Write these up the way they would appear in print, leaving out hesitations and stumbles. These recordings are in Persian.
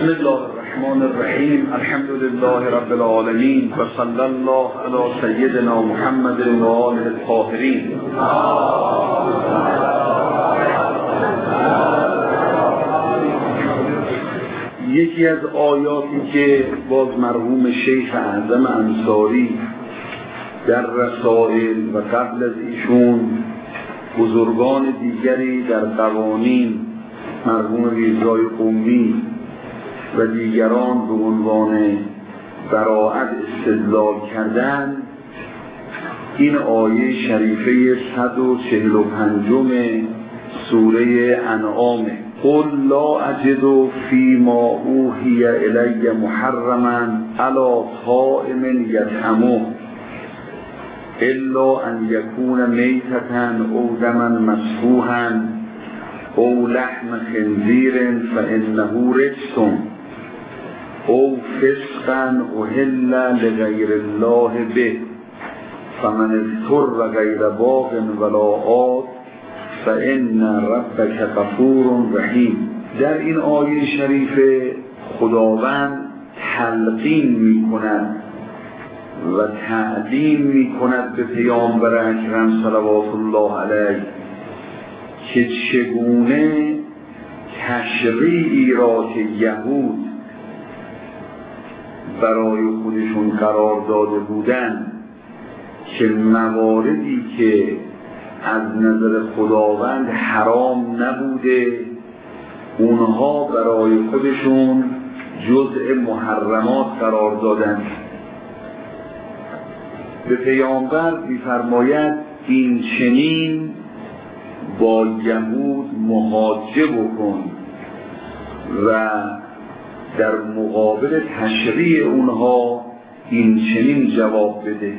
بسم الله الرحمن الرحیم. الحمد لله رب العالمین و صلی الله علی سیدنا محمد و آله الطاهرین. یکی از آیاتی که باز مرحوم شیخ اعظم انصاری در رسائل و قبل از ایشون بزرگان دیگری در قوانین، مرحوم میرزای قمی و دیگران به عنوان براءت استدلال کردن، این آیه شریفه 145 سوره انعام: قل لا اجد فیما اوحی الی محرما علی طاعم یطعمه الا ان یکون میتة او دما مسفوحا او لحم خنزیر فانه رجس او فسقا احل لغیر الله به فمن اضطر غیر باغ ولا عاد فان ربک غفور رحیم. در این آیه شریفه خداوند تلقین می کند و تعلیم می کند به پیامبر اکرم صلوات الله علیه که چگونه تشریعی را که یهود برای خودشون قرار داده بودند که مواردی که از نظر خداوند حرام نبوده اونها برای خودشون جزء محرمات قرار دادند. به پیامبر می‌فرماید این چنین با یهود محاجه بکن و در مقابل تشریع اونها این چنین جواب بده.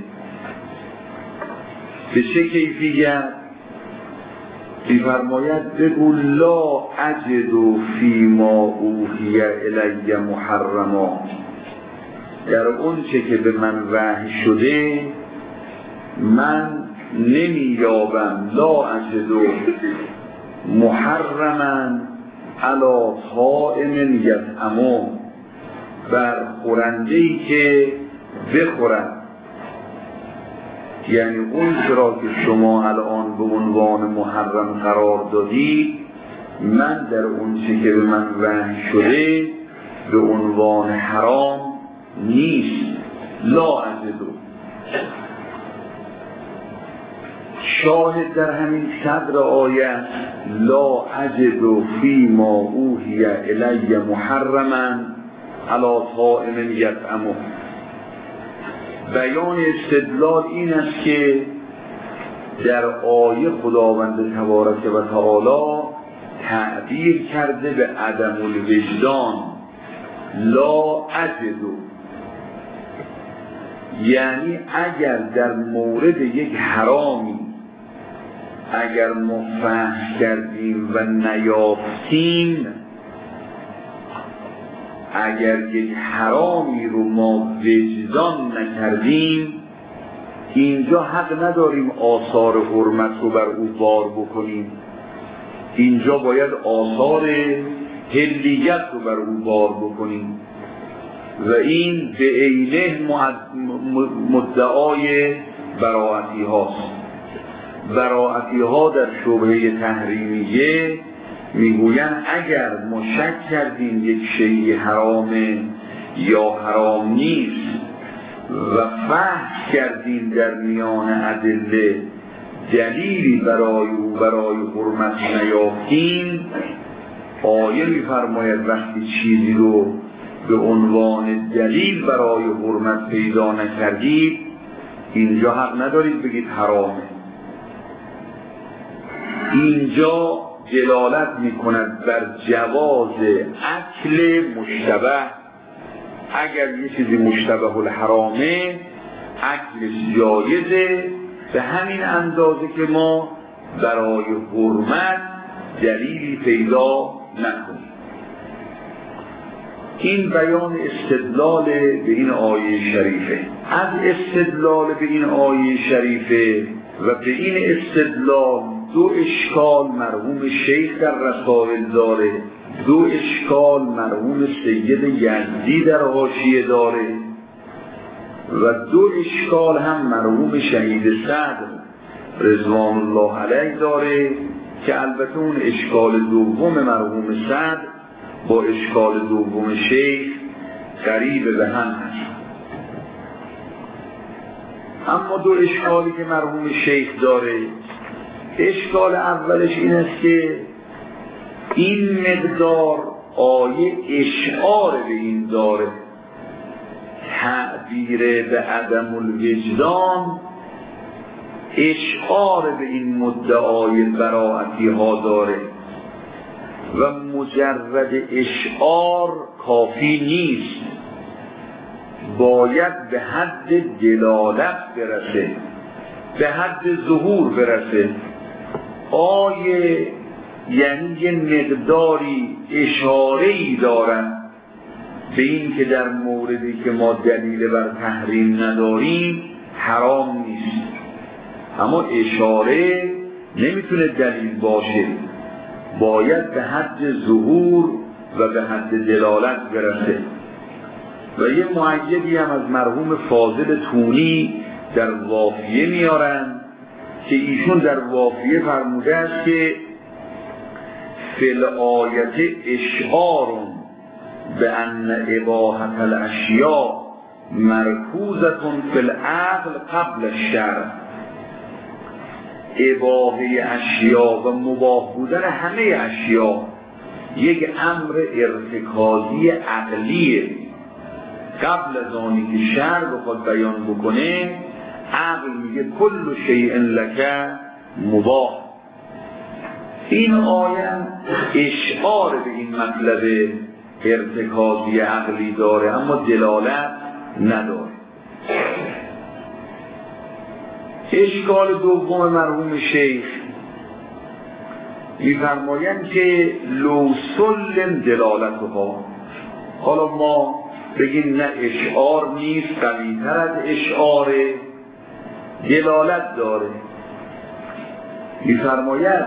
به چه کیفیت؟ می‌فرماید بگو لا اجد فیما اوحی الی محرما، در اون چه که به من وحی شده من نمی‌یابم لا اجد محرما علی طاعم یطعمه، بر خورنده‌ای که بخورد، یعنی اون چرا که شما الان به عنوان محرم قرار دادید من در اون چه که به من وحی شده به عنوان حرام نیست. لا اجدو شاهد در همین صدر آیه لا اجدو فیما اوحی الی محرما علی طاعم یطعمه. بیان استدلال این است که در آیه خداوند تبارک و تعالی تعبیر کرده به عدم الوجدان لا اجدو، یعنی اگر در مورد یک حرامی اگر ما فحش کردیم و نیافتیم، اگر یک حرامی رو ما وجدان نکردیم، اینجا حق نداریم آثار حرمت رو بر او بار بکنیم، اینجا باید آثار حلیت رو بر او بار بکنیم و این به عینه مدعای براعتی هاست. براعتی ها در شبهه تحریمیه میگویند اگر ما شک کردیم یک شیء حرامه یا حرام نیست و فحص کردیم در میان ادله دلیلی برای حرمت نیافتیم، آیه میفرماید وقتی چیزی رو به عنوان دلیل برای حرمت پیدا نکردید اینجا حق ندارید بگید حرامه. اینجا دلالت میکند بر جواز اکل مشتبه. اگر یه چیزی مشتبه الحرامه اکلش جایزه، به همین اندازه که ما برای حرمت دلیلی پیدا نکنیم. این بیان استدلال به این آیه شریفه. از استدلال به این آیه شریفه و به این استدلال دو اشکال مرحوم شیخ در رسائل داره. دو اشکال مرحوم سید یزدی در حاشیه داره و دو اشکال هم مرحوم شهید صدر رضوان الله علیه داره که البته اون اشکال دوم مرحوم صدر با اشکال دوم شیخ قریب به هم هست. اما دو اشکالی که مرحوم شیخ داره، اشکال اولش این است که این مقدار آیه اشعار به این داره، تعبیر به عدم الوجدان اشعار به این مدعای براعتی ها داره و مجرد اشعار کافی نیست، باید به حد دلالت برسه، به حد ظهور برسه. آیه یعنی یه مقداری اشاره‌ای دارن به این که در موردی که ما دلیل بر تحریم نداریم حرام نیست، اما اشاره نمیتونه دلیل باشه، باید به حد ظهور و به حد دلالت برسه. و یه مؤیدی هم از مرحوم فاضل تونی در وافیه میارن که ایشون در وافیه فرموده است که فی الآیت اشعار به ان اباحة الاشیاء مرکوزة فی العقل قبل الشرع. اباحه اشیاء و مباح بودن همه اشیاء یک امر ارتکازی عقلیه، قبل از آنی که شرع بخواد بیان بکنه عقل میگه کل شیء لک مباح. این آیه اشعار به این مطلب ارتکازی عقلی داره اما دلالت نداره. اشکال دوم مرحوم شیخ می‌فرمایند که لو سلم دلالتها، حالا ما بگیم نه اشعار نیست، قوی‌تر از اشعاره، دلالت داره. می‌فرماید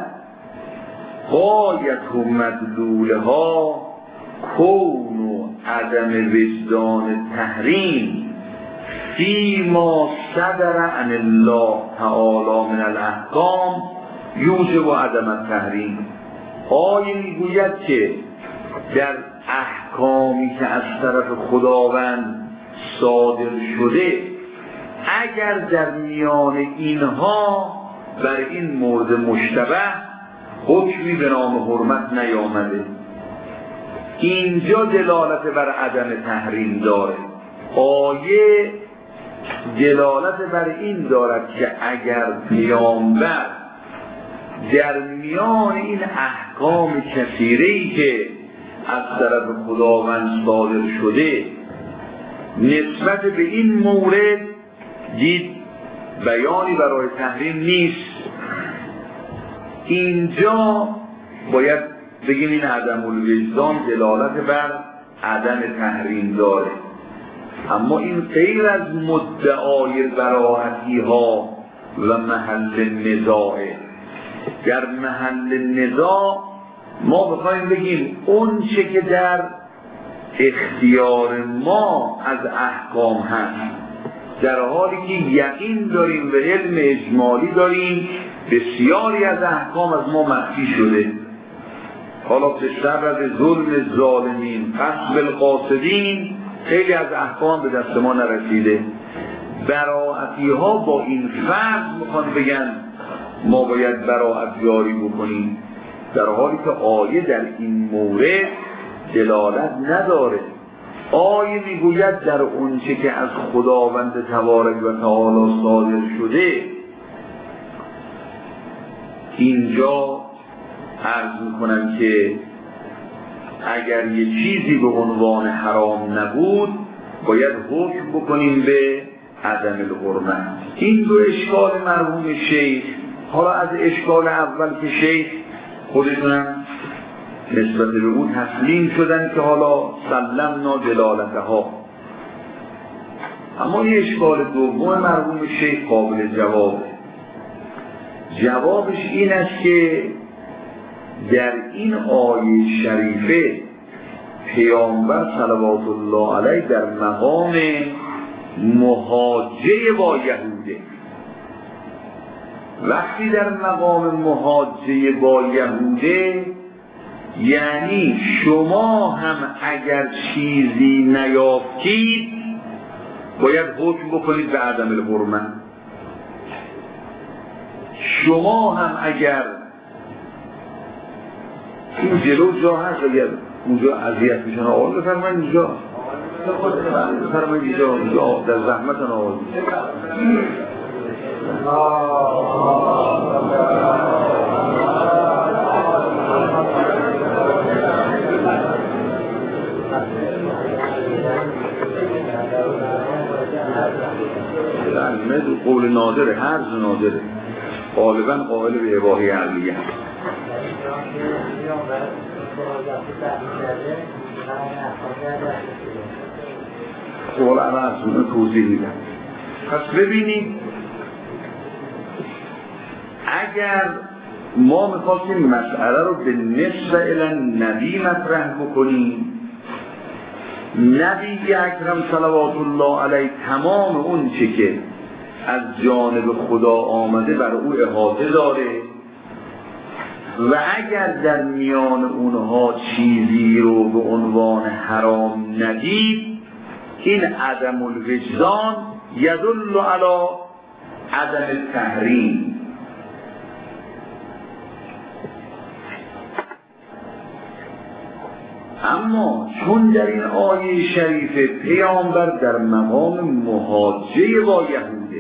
غایت مدلولها کون و عدم وجدان تحریم فیما صدر عن الله تعالی من الاحکام یوجب عدم التحریم. آیه میگوید که در احکامی که از طرف خداوند صادر شده اگر در میان اینها بر این مورد مشتبه حکمی به نام حرمت نیامده، اینجا دلالت بر عدم تحریم داره. آیه دلالت بر این دارد که اگر پیامبر در میان این احکام کثیره‌ای که از طرف خداوند صادر شده نسبت به این مورد دید بیانی برای تحریم نیست، اینجا باید بگیم این عدم الوجدان دلالت بر عدم تحریم داره. اما این غیر از مدعای براعتی ها و محل نزاعه. در محل نزاع ما بخوایم بگیم اون چه که در اختیار ما از احکام هست، در حالی که یقین داریم و علم اجمالی داریم بسیاری از احکام از ما مخفی شده، حالا به سبب ظلم ظالمین قصب القاصدین خیلی از احکام به دست ما نرسیده. براعتی ها با این فرض میخوان بگن ما باید براعت جاری بکنیم، در حالی که آیه در این مورد دلالت نداره. آیه میگوید در اونچه که از خداوند تبارک و تعالی صادر شده. اینجا عرض میکنم که اگر یه چیزی به عنوان حرام نبود باید حکم بکنیم به عدم الحرمت. این دو اشکال مرحوم شیخ. حالا از اشکال اول که شیخ خودشونم نسبت به او تسلیم شدن که حالا سلمنا دلالتها، اما این اشکال دوم مرحوم شیخ قابل جوابه. جوابش این است که در این آیه شریفه پیامبر صلوات الله علیه در مقام مهاجه با یهوده. وقتی در مقام مهاجه با یهوده یعنی شما هم اگر چیزی نیافتید باید حکم بکنید به عدم الحرمه. شما هم اگر این جلو جا هست اگر اونجا اذیت میشن آقا بفرمایید اینجا بفرمایید اینجا در زحمت آقا علمه قول نادره، حرز نادره، غالبا قائل به اباحه عقلیه هست. قول عرضونه توضیح میدن. پس ببینید اگر ما میخواستیم مسئله رو به نصف الان نبی مطرح بکنیم، نبی اکرم صلوات الله علیه تمام اون چه که از جانب خدا آمده بر او احاطه داره و اگر در میان اونها چیزی رو به عنوان حرام ندید، این عدم الوجدان یدل علی عدم التحریم. اما چون در این آیه شریف پیامبر در مقام مهاجه با یهوده،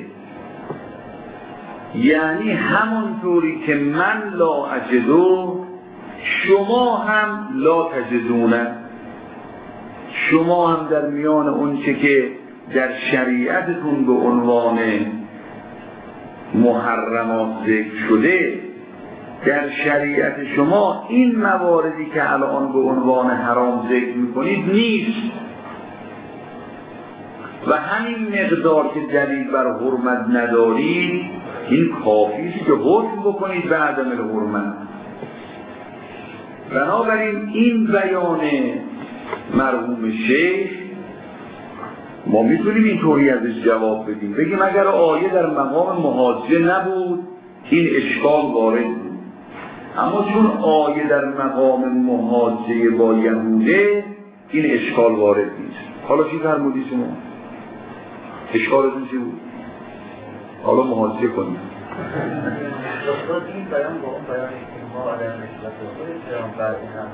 یعنی همونطوری که من لا اجدو شما هم لا تجدونه، شما هم در میان اون چه که در شریعتتون به عنوان محرمات ذکر شده، در شریعت شما این مواردی که الان به عنوان حرام ذکر میکنید نیست و همین مقدار که دلیل بر حرمت ندارید این کافی است که حکم بکنید به عدم الحرمت. بنابراین این بیان مرحوم شیخ ما میتونیم اینطوری ازش جواب بدیم، بگیم اگر آیه در مقام مهاجه نبود این اشکال وارد بود، اما چون آیه در مقام مهاجه با یهوده این اشکال وارد نیست. حالا چی فرمودی شما؟ اشکالتون چی بود؟ حالا مهاجه کنیم. این بیان با اون بیانی که ما علیه نسبت بکنیم پیامبر این هم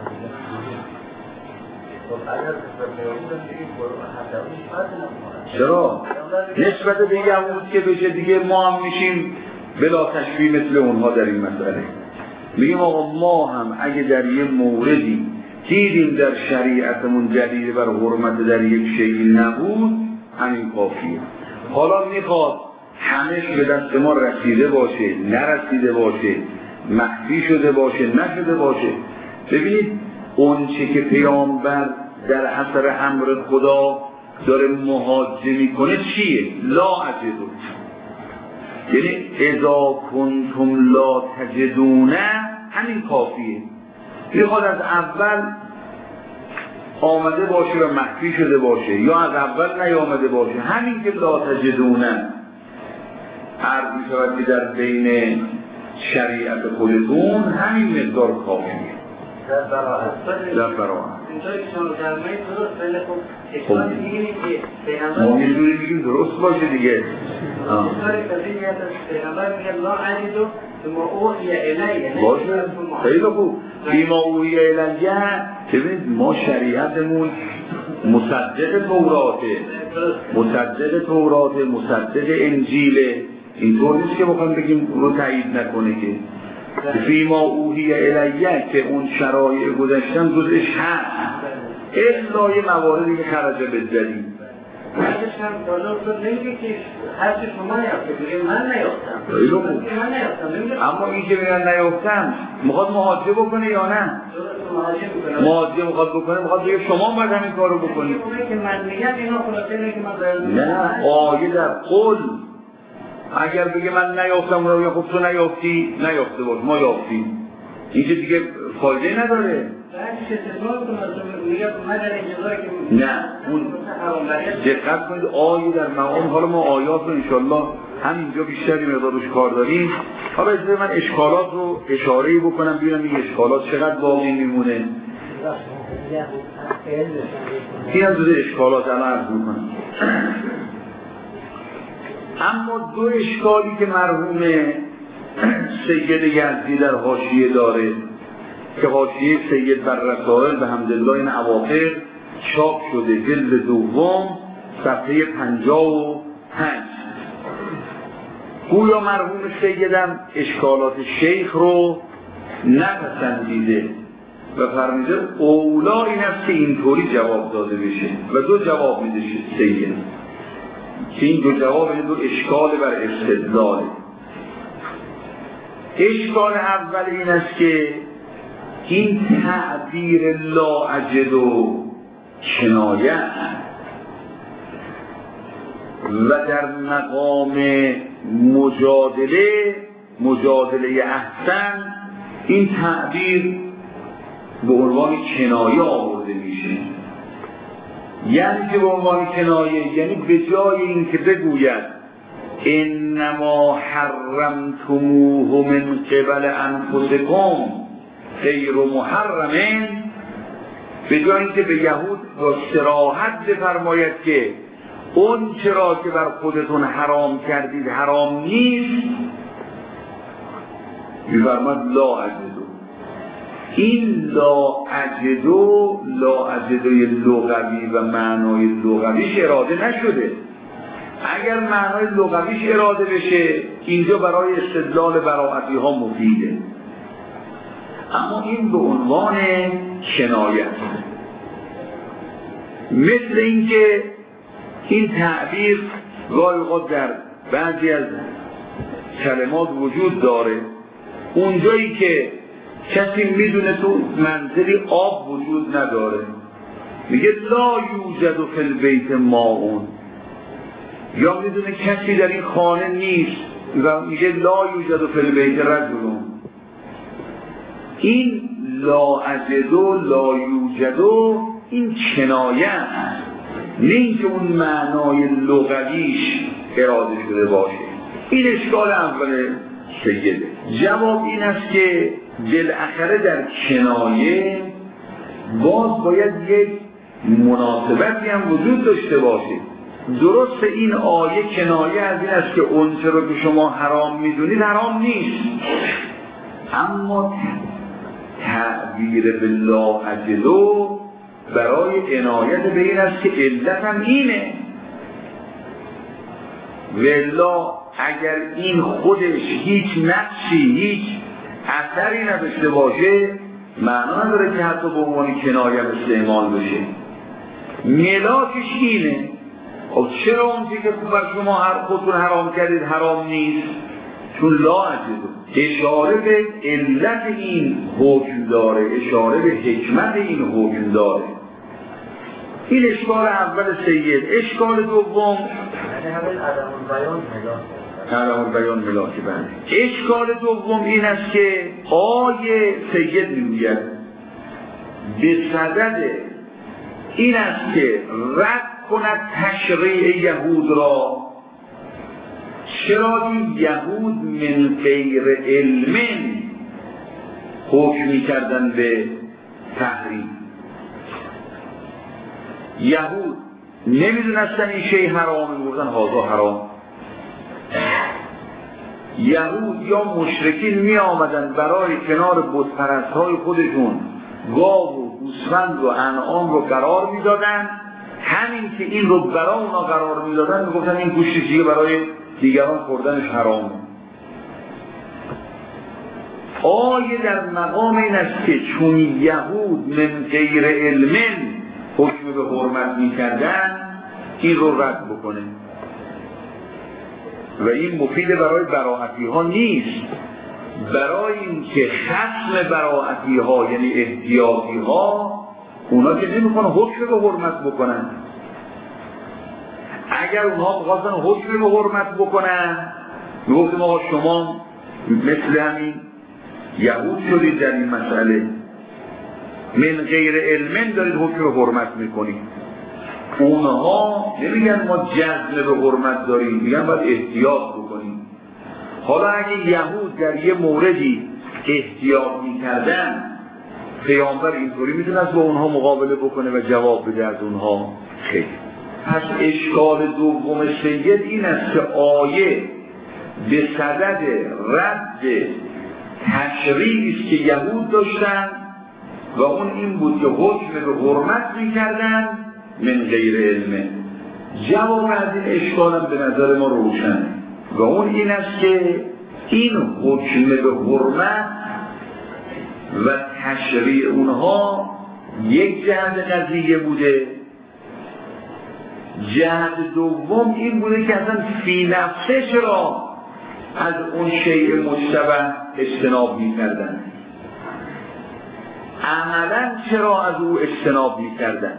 چرا؟ نسبت به یهود که بشه دیگه ما هم میشیم بلا تشبیه مثل اونها در این مسئله. میگیم آقا ما هم اگه در یه موردی دیدیم در شریعتمون دلیل بر حرمت در یک شیء نبود همین کافیه. حالا میخواد همش به دست ما رسیده باشه نرسیده باشه، مخفی شده باشه نشده باشه، ببینید اون چه که پیامبر در اثر امر خدا داره مهاجه میکنه چیه؟ لا اجدو، یعنی اذا کنتم لا تجدونه همین کافیه. میخواد از اول آمده باشه و مخفی شده باشه یا از اول نیامده باشه، همین که لا تجدونه عرض میشود که در بین شریعت خودتون همین مقدار کافیه. در براعت اینجایی که شما درمایی درست بله خب اشکال دیگه نیست که پیغمبر ما میدونی میگیم درست باشه دیگه. اشکالی کسی میاد از پیغمبر میگه لا عجیدو ما اوحی الیه باشه خیلی خوب بیما اوحی الیه. ببینید ما شریعتمون مصدق توراته مصدق انجیله، اینطور نیست که بخوام بگیم رو تایید نکنه که فیما اوحی الیه که اون شرایع گذشتن جزش هست الا یه مواردی که خرجه بددلی بعدش هم دالر نمیگه که هرچی شما نیافته بگه من نیافتم اما این که میگن نیافتم میخواد مهاجه بکنه یا نه؟ مهاجه میخواد بکنه، میخواد بگه شما باید همین کار رو بکنید که من میگم اینا خلاصه اینه که من نه آیه در قول اگر بگه من نیافتم رو یا خب تو نیافتی نیافته باش ما یافتیم، این که دیگه فایده نداره. نه اون دقت کنید آیه در مقام، حالا ما آیات رو انشالله همینجا بیشتری مقدارش کار داریم. حالا اجازه من اشکالات رو اشاره‌ای بکنم ببینم این اشکالات چقدر باقی میمونه. این هم جزء اشکالات الان عرض میکنم. اما دو اشکالی که مرحوم سید یزدی در حاشیه داره که حاشیه سید بر رسائل به حمدالله این اواخر چاپ شده جلد دوم صفحه 55. گویا مرحوم سیدم اشکالات شیخ رو نپسندیده و فرمیده اولا این است که اینطوری جواب داده بشه و دو جواب میده سید که این دو جواب این دو اشکال بر استدلاله. اشکال اول این است که این تعبیر لا اجد و کنایه و در مقام مجادله احسن این تعبیر به عنوان کنایه آورده میشه. یعنی که به عنوان کنایه یعنی به جای این که بگوید انما حرمتموه من قبل انفسکم غیر محرمین، به جای این که به یهود با صراحت بفرماید که اون چرا که بر خودتون حرام کردید حرام نیست، میفرماد لا اجدو. این لا اجدو لغوی و معنای لغویش اراده نشده. اگر معنای لغویش اراده بشه اینجا برای استدلال براعتی ها مفیده، اما این به عنوان کنایه است. مثل اینکه این تعبیر گاهی اوقات در بعضی از کلمات وجود داره، اونجایی که کسی میدونه تو منزلی آب وجود نداره میگه لا یوجد فی البیت ماء، یا میدونه کسی در این خانه نیست و میگه لا یوجد فی البیت رجل. این لا اجد و لا یوجد این کنایه است، نه اینکه اون معنای لغویش اراده شده باشه. این اشکال اول سیده. جواب این است که بالاخره در کنایه باز باید یک مناسبتی هم وجود داشته باشه. درست این آیه کنایه از این است که اون چرا که شما حرام میدونید حرام نیست، اما تعبیر بالله اجلو برای عنایت به این است که علت هم اینه. والله اگر این خودش هیچ نقشی هیچ اثری نداشته باشه معنا نداره که حتی به عنوان کنایه استعمال بشه. ملاکش اینه. خب چرا اون چیزی که بر شما خودتون حرام کردید حرام نیست؟ چون لا اجد اشاره به علت این حکم داره، اشاره به حکمت این حکم داره. این اشکال اول سید. اشکال دوم عدم بیان ملاکی بند. اشکال دوم این است که آیه سید میگوید به صدد این است که رد کند تشریع یهود را. چرا یهود من غیر علم حکم می‌کردن به تحریم؟ یهود نمیدونستن این شی حرامه، میگفتن هذا حرام. یهود یا مشرکین می آمدن برای کنار بت‌پرست‌های خودشون گاو و گوسفند و انعام رو قرار میدادن، همین که این رو برای اونا قرار میدادن میگفتن این گوشت دیگه برای دیگران خوردنش حرامه. آیه در مقام این است که چون یهود من غیر علم حکم به حرمت میکردن این رو رد بکنه و این مفید برای براعتی ها نیست. برای این که خصم براعتی ها یعنی احتیاطی ها اونا که نمیخوان حکم به حرمت بکنن. اگر اونها بخواستن حکم به حرمت بکنن میگفتیم آقا شما مثل همین یهود شدید در این مسئله، من غیر علم دارید حکم حرمت میکنید. اونها نمیگن ما جزم به حرمت داریم، میگن باید احتیاط بکنیم. حالا اگه یهود در یه موردی احتیاط میکردن، پیامبر اینطوری میتونست با اونها مقابله بکنه و جواب بده از اونها؟ خیلی. پس اشکال دوم سید این است که آیه به صدد رد تشریعی است که یهود داشتن و اون این بود که حکم به حرمت میکردن من غیر علمه. جواب از این اشکال هم به نظر ما روشنه و اون این است که این حکم به حرمت و تشریع اونها یک جهت قضیه بوده. جهت دوم این بوده که اصلا فی نفسه چرا از اون شیء مشتبه اجتناب می‌کردن، عملاً چرا از او اجتناب می‌کردن.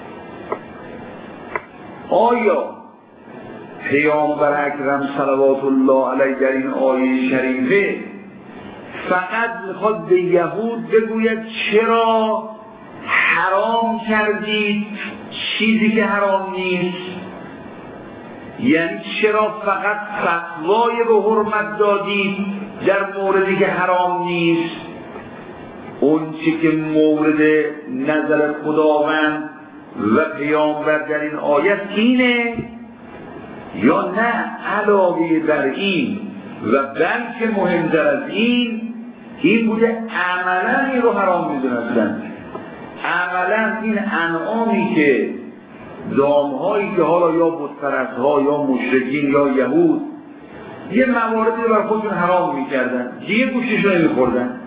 آیا پیامبر اکرم صلوات الله علیه در این آیه شریفه فقط میخواد به یهود بگوید چرا حرام کردید چیزی که حرام نیست؟ یعنی چرا فقط فتوای به حرمت دادید در موردی که حرام نیست؟ اون چی که مورد نظر خداوند و پیامبر در این آیت اینه، یا نه علاوه بر این و بلکه مهمتر از این بوده عملاً این رو حرام میدونستن. عملاً این انعامی که دامهایی که حالا یا بتپرست‌ها یا مشرکین یا یهود یه مواردی رو بر خودشون حرام میکردن، دیگه گوشش رو نمیخوردن.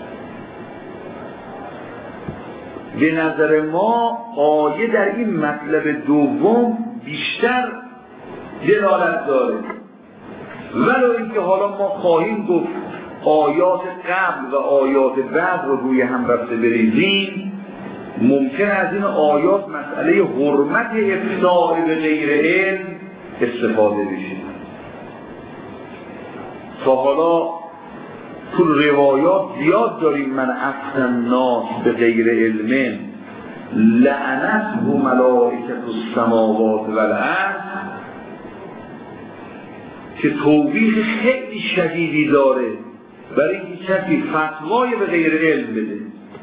به نظر ما آیه در این مطلب دوم بیشتر دلالت داره، ولو اینکه حالا ما خواهیم گفت آیات قبل و آیات بعد رو روی هم رفته بریزیم، ممکن از این آیات مسئله حرمت افطار به غیر علم استفاده بشه. تا حالا تو روایات زیاد داریم من افتى الناس به غیر علم لعنته ملائکة السماوات والارض، که توبیخ خیلی شدیدی داره برای اینکه کسی فتوای به غیر علم بده.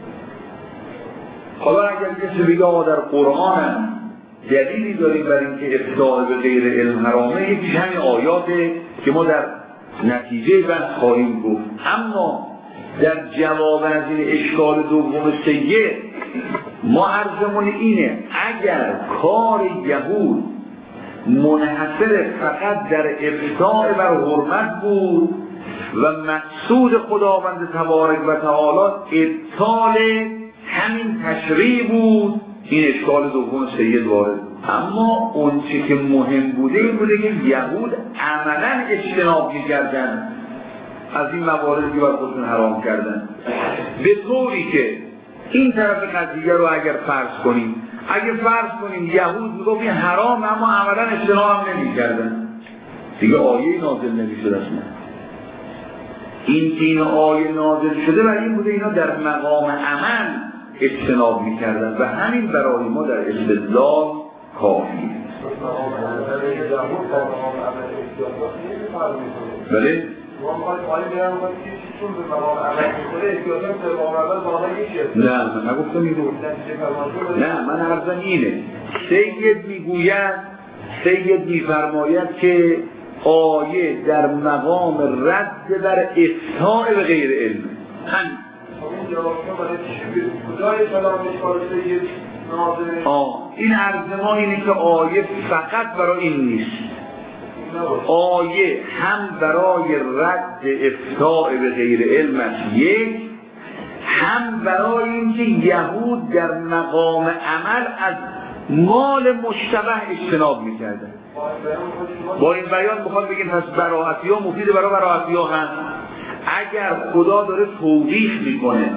حالا اگر کسی بگه در قرآن هم دلیلی داریم برای اینکه افتاء به غیر علم حرامه، یکیش همین آیاته که ما در نتیجه بحث خواهیم گفت. اما در جواب از این اشکال دوم سید ما عرضمون اینه اگر کار یهود منحصر فقط در ابطاء بر حرمت بود و مقصود خداوند تبارک و تعالی ابطال همین تشریع بود، این اشکال دوم سید وارد. اما اون چی که مهم بوده این بوده که یهود عملاً اجتناب می‌کردن از این مواردی که بر خودشون حرام کردن، به طوری که این طرف قضیه رو اگر فرض کنیم یهود میگفت این حرام اما عملاً اجتناب هم نمی‌کردن، دیگه آیه نازل نمی‌شد اصلا. این آیه نازل شده برای این بوده اینا در مقام عمل اجتناب می‌کردن و همین برای ما در استدلال کافی. بله؟ نه من نگفتم این رو. نه من عرضم اینه سید میفرماید که آیه در مقام رد بر افتاء به غیر علم. این عرض ما اینه که آیه فقط برای این نیست، آیه هم برای رد افتاء به غیر علم است یک، هم برای اینکه یهود در مقام عمل از مال مشتبه اجتناب میکردن. با این بیان بخواد بگیم پس براءتی ها مفید برای براءتی ها هست. اگر خدا داره توبیخ میکنه،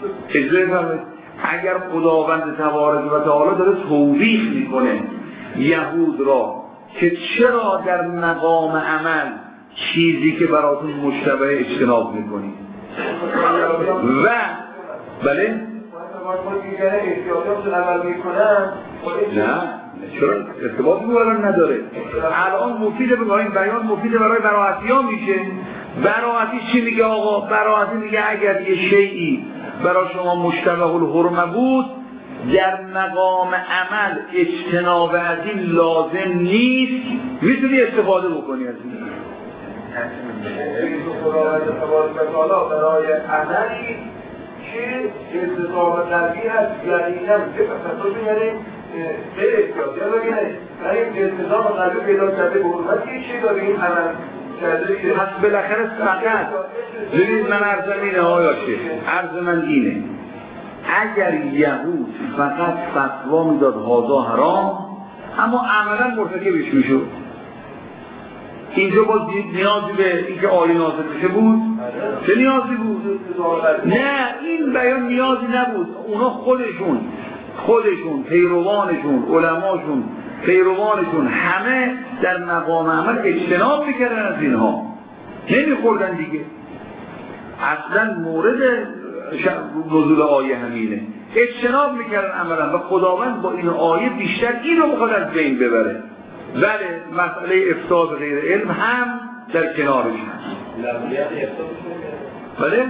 اگر خداوند تبارک و تعالی داره توبیخ میکنه یهود را که چرا در مقام عمل چیزی که براتون مشتبه اجتناب میکنید و بله میگه احتیاجات عمل میکنن. نه چرا ارتباطی با نداره. الان مفیده بگویم بیان مفیده برای براحتی ها میشه. براحتی چی میگه آقا؟ براحتی میگه اگر یه شیئی برای شما مشتبه الحرمه بود در مقام عمل اجتناب از این لازم نیست، میتونی استفاده بکنی از این. برای عملی که استثاب قلبی هست یقینا که تصور میگنیم غیر احتیاطی ها بگنیم برای این استثاب قلبی پیدا کرده به حرمت یه چی داره این عمل کرده. پس بالاخره فقط ببینید من عرضم اینه آیا عرض من اینه اگر یهود فقط فتوا میداد هذا حرام اما عملا مرتکبش میشد، اینجا باز نیازی به اینکه آیه نازل بشه بود؟ چه نیازی بود؟ نه این بیان نیازی نبود. اونا خودشون پیروانشون علماشون پیروانشون همه در مقام عمل اجتناب میکردن از اینها، نمیخوردن دیگه. اصلا مورد نزول آیه همینه، اجتناب میکردن عملا و خداوند با این آیه بیشتر این رو بخواد از بین ببره. بله مسئله افتاء به غیر علم هم در کنارش هست. بله؟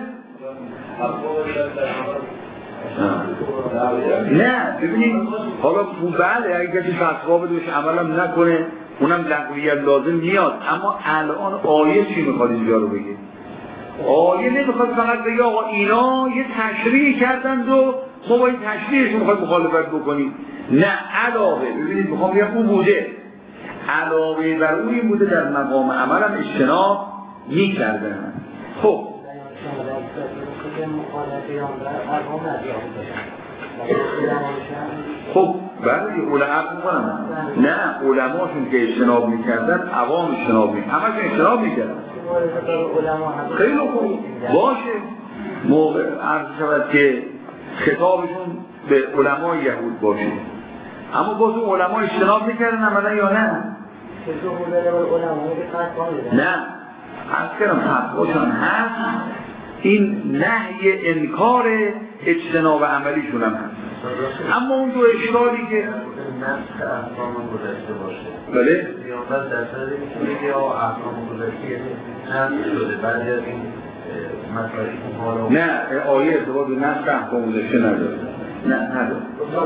نه ببینید حالا بله اگه کسی فتوا بده بهش عملم نکنه اونم لغویت لازم میاد، اما الان آیه چی میخواد اینجا رو بگه؟ آیه نمیخواد فقط بگه آقا اینا یه تشریح کردند و ما با این تشریحشون میخواد مخالفت بکنیم. نه علاوه ببینید میخوام بگم اون بوده، علاوه بر اون این بوده در مقام عملم اجتناب میکردن. خب خب بله علماء میکنن نه علماشون که اجتناب میکردن عوام اجتناب میکردن، همشون اجتناب میکردن. خیلی خوب باشه موقع عرض شود که خطابشون به علمای یهود باشه، اما باز اون علما اجتناب میکردن عملا یا نه؟ نه عرض کردم فتواشون هست، این نهی انکار اجتناب عملیشون هم هست. اما اون دو اشکالی که نفس احکام گذشته باشه بله؟ پیامبر در صدر میتونه یا احکام گذشته نفس شده بعد از این مسائل نه آیه ارتباط به نفس احکام گذشته نداره. نه نداره.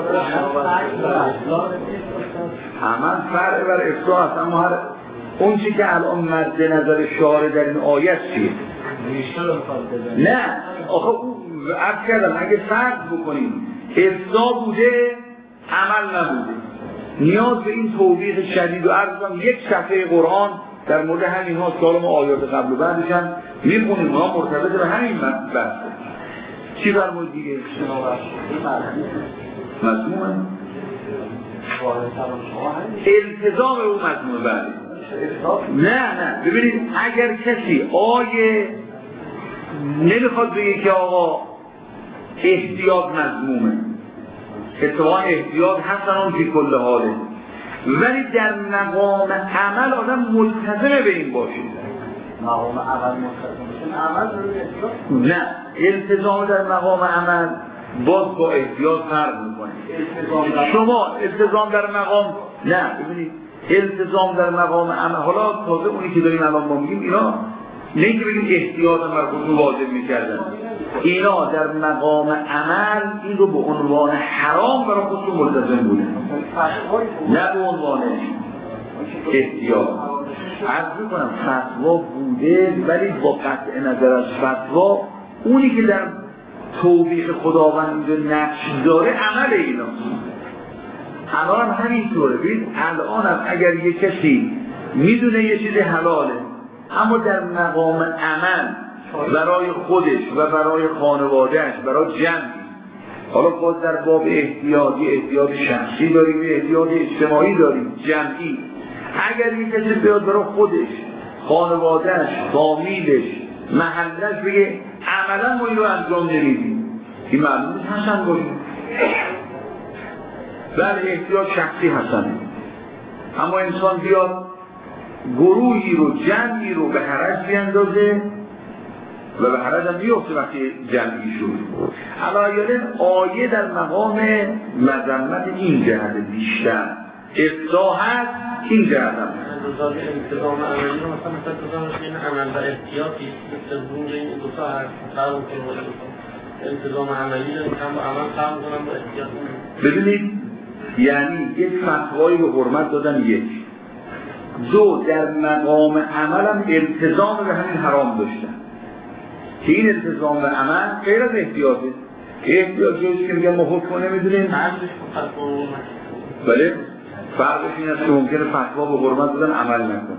عمل فرع بر افضاء است، اما هر اون چی که الان مد نظر شارع در این آیه چیه؟ نه آخه عرض کردم اگه فرض بکنیم افضاء بوده عمل نبوده، نیاز به این توضیح شدید و عرضم یک صفحه قرآن در مورد همین ها سال ما آیات قبل و بعدش هم میخونیم، ما مرتبط به همین بحثه. چی فرمود دیگه؟ مضمونه؟ التزام او مضمونه بعد. نه ببینید اگر کسی آیه نمیخواد بگه که آقا احتیاط مضمومه، اتفاقا احتیاط هستن اون فی کل حاله، ولی در مقام عمل آدم ملتزم به این باشه. مقام عمل ملتزم عمل نه التزام در مقام عمل باز با احتیاط فرق میکنه. شما التزام در مقام نه ببینید التزام در مقام عمل، حالا تازه اونی که داریم الان ما میگیم اینا نه اینکه بگیم احتیاط هم بر خودشون واجب میکردن، اینا در مقام عمل این رو به عنوان حرام برای خودشون ملتزم بودن، نه به عنوان احتیاط. عرض میکنم فتوا بوده ولی با قطع نظر از فتوا اونی که در توبیخ خداوند اینجا نقش داره عمل اینا. الان هم همینطوره. ببین الان هم اگر یک کسی میدونه یه چیز حلاله اما در مقام عمل برای خودش و برای خانوادهش برای جمعی، حالا باز در باب احتیاط شخصی داریم، احتیاط اجتماعی داریم، جمعی، اگر یک کسی بیاد برای خودش، خانوادهش، فامیلش، محلش بگه عملا ما این رو انجام نمیدیم، این معلومه حسن باشه. بله احتیاط شخصی حسنه، اما انسان بیاد گروهی رو جمعی رو به حرج بیندازه و به حرج هم میفته وقتی جمعی شد. علایالن آیه در مقام مذمت این جهت بیشتر، افضاح هست این جهت هم انتظام عملی رو مثلا انتظامش این عمل و احتیاطی سوم این دو تا هست فرق کنه. انتظام عملی رو میتونم با عمل فرق کنم با احتیاط. ببینید یعنی یک فتوایی به حرمت دادن، یک دو در مقام عمل هم التزام به همین حرام داشتن که این التزام به عمل غیر از احتیاطه. احتیاطی که میگن ما حکم نمیدونیم، بله فرقش این است که ممکنه فتوا به حرمت دادن عمل نکنه.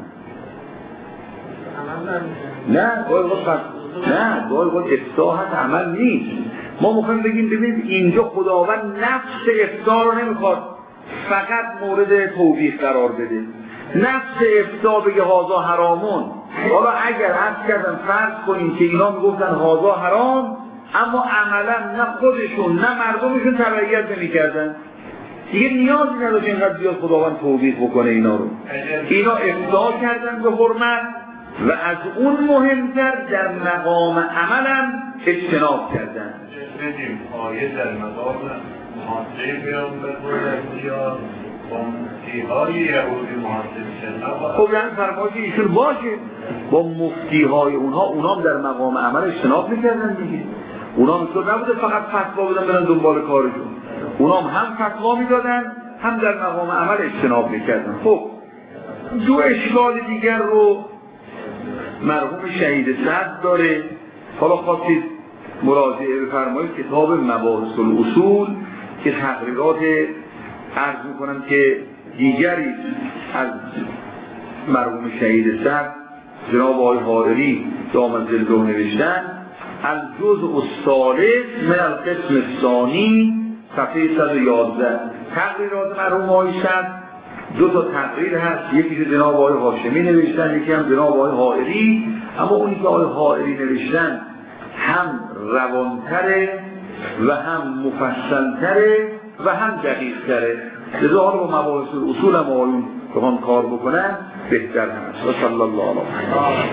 نه گاهی وقت افساحت عمل نیست. ما میخوایم بگیم ببینید اینجا خداوند نفس افسا رو نمیخواد فقط مورد توبیخ قرار بده، نفس افسا بگه هازا حرامون. حالا اگر عرض کردن فرض کنیم که اینا میگفتن هازا حرام اما عملا نه خودشون نه مردمشون تبعیت نمیکردن، دیگه نیازی نداشت اینقدر بیاد خداوند توبیخ بکنه اینا رو. اینا افسا کردن به حرمت و از اون مهمتر در مقام عملم اجتناب کردن. بدیم آیه در مقام محاصره پیامبر یا با مفتیهای یهودی محاصره شدن. خب یعنی فرمایش ایشون باشه با مفتیهای اونها هم در مقام عمل اجتناب میکردن دیگه. اونا اینطور نبوده فقط فتوا بدن برن دنبال کارشون، اونا هم فتوا میدادن هم در مقام عمل اجتناب میکردن. خب دو اشکال دیگر رو مرحوم شهید صدر داره. حالا خواستید مراجعه بفرمایید کتاب مباحث الاصول که تقریرات عرض میکنم که دیگری از مرحوم شهید صدر جناب آقای حائری دامت ظله نوشتن. الجزء الثالث من القسم الثانی صفحه 111 تقریرات مرحوم آقای صدر. دو تا تقریر هست، یکی که جناب آقای هاشمی نوشتن، یکی هم جناب آقای حائری. اما اونی که آقای حائری نوشتن هم روانتره و هم مفصلتره و هم دقیقتره. لذا حالا با مباحث اصول هم آقایون بخوان کار بکنن بهتر هست. و صلی الله علیه و